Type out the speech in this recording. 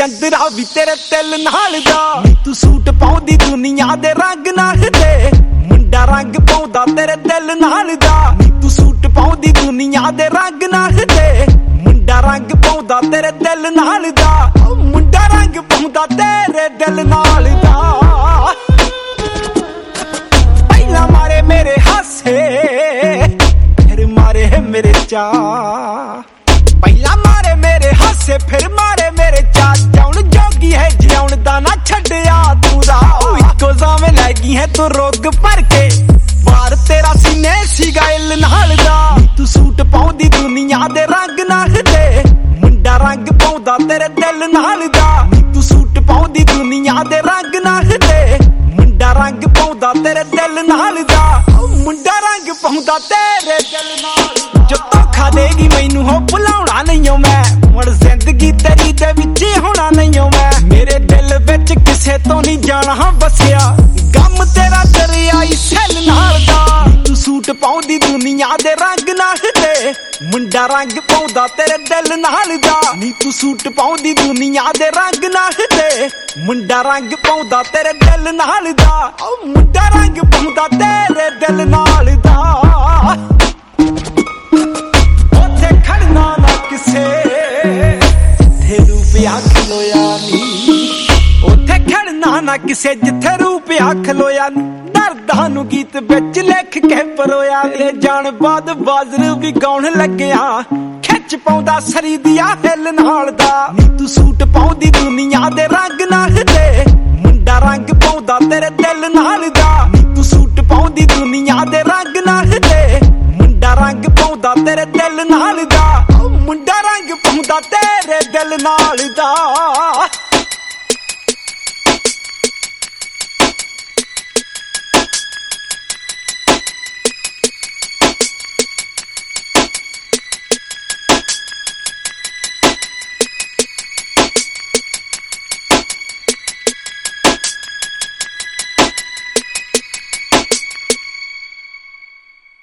चंदरा भी तेरे दिल नाल दा। तू सूट पाउंदी दुनिया दे रंग नाल दे, मुंडा रंग पाउंदा तेरे दिल नाल दा। तू सूट पाउंदी दुनिया दे रंग नाल दे, मुंडा रंग पाउंदा तेरे दिल नाल दा। मुंडा रंग पाउंदा तेरे दिल नाल दा। पहला मारे मेरे हासे, फिर मारे मेरे चा। पहला मारे मेरे हासे, फिर मारे मेरे चा। जाउन जोगी है जिउन दा ना छड्डिया तू राह। इको जामे लैगी है तू रोग भर के, वार तेरा सीने सीगा इल नाल दा। तू सूट पाउंदी दुनिया दे रंग नाल दे, मुंडा रंग पाउंदा तेरे दिल नाल दा। तू सूट पाउंदी दुनिया दे रंग नाल दे, मुंडा रंग पाउंदा तेरे दिल नाल दा। मुंडा रंग पाउंदा तेरे दिल नाल। जो धोखा देगी मैनू हो भुलाउणा नहीं हो मैं, मुड़ जिंदगी तेरी दे विच होना नहीं हो मैं। मेरे दिल विच किसे तो नहीं जाना बसिया, गम तेरा दरियाई सैल नाल दा। तू सूट पाउंदी दुनिया दे रंग नाल दे, मुंडा रंग पाउंदा तेरे दिल नाल दा। नी तू सूट पाउंदी दुनिया दे रंग नाल दे, मुंडा रंग पाउंदा तेरे दिल नाल दा। मुंडा रंग पाउंदा तेरे दिल नाल दा। ओथे खड़ना ना किसे, जिथे रूपिया खलोया नी। ओथे खड़ना ना किसे जिथे रूपिया खलोया नी। दर्दां नू गीत विच लिख के परोया नी। जान बाद बाजर भी गाउण लग्या, खिच पाउंदा सरी दिया हिल नाल दा। नी तू सूट पाउंदी दुनिया दे रंग नाल दे, मुंडा रंग पाउंदा तेरे दिल नाल दा। नी तू सूट पाउंदी दुनिया दे रंग नाल दे, मुंडा रंग पाउंदा तेरे दिल नाल दा। मुंडा रंग पाउंदा तेरे दिल नाल दा।